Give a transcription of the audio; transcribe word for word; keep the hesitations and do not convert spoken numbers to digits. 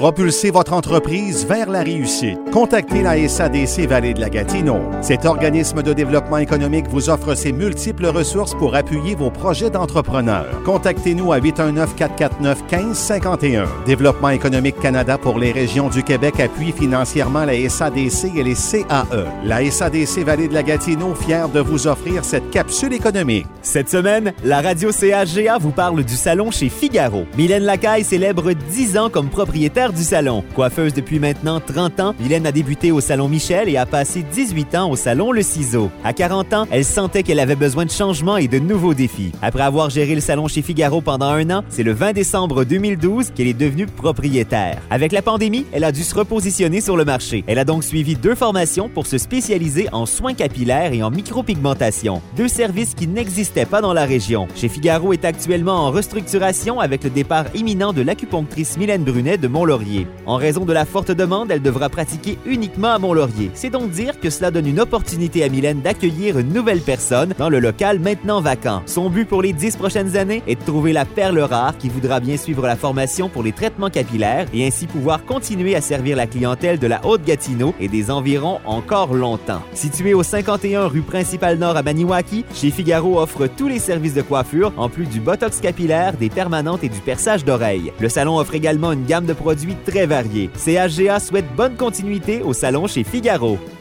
Propulsez votre entreprise vers la réussite. Contactez la S A D C Vallée de la Gatineau. Cet organisme de développement économique vous offre ses multiples ressources pour appuyer vos projets d'entrepreneurs. Contactez-nous à huit un neuf, quatre quatre neuf, un cinq cinq un. Développement économique Canada pour les régions du Québec appuie financièrement la S A D C et les C A E. La S A D C Vallée de la Gatineau, fière de vous offrir cette capsule économique. Cette semaine, la radio C H G A vous parle du salon chez Figaro. Mylène Lacaille célèbre dix ans comme propriétaire du salon. Coiffeuse depuis maintenant trente ans, Mylène a débuté au salon Michel et a passé dix-huit ans au salon Le Ciseau. À quarante ans, elle sentait qu'elle avait besoin de changement et de nouveaux défis. Après avoir géré le salon chez Figaro pendant un an, c'est le vingt décembre deux mille douze qu'elle est devenue propriétaire. Avec la pandémie, elle a dû se repositionner sur le marché. Elle a donc suivi deux formations pour se spécialiser en soins capillaires et en micropigmentation. Deux services qui n'existaient pas dans la région. Chez Figaro est actuellement en restructuration avec le départ imminent de l'acupunctrice Mylène Brunet de Mont-Laurier. En raison de la forte demande, elle devra pratiquer uniquement à Mont-Laurier. C'est donc dire que cela donne une opportunité à Mylène d'accueillir une nouvelle personne dans le local maintenant vacant. Son but pour les dix prochaines années est de trouver la perle rare qui voudra bien suivre la formation pour les traitements capillaires et ainsi pouvoir continuer à servir la clientèle de la Haute-Gatineau et des environs encore longtemps. Situé au cinquante et un rue Principale Nord à Maniwaki, chez Figaro offre tous les services de coiffure en plus du botox capillaire, des permanentes et du perçage d'oreilles. Le salon offre également une gamme de produits très variés. C H G A souhaite bonne continuité au salon chez Figaro.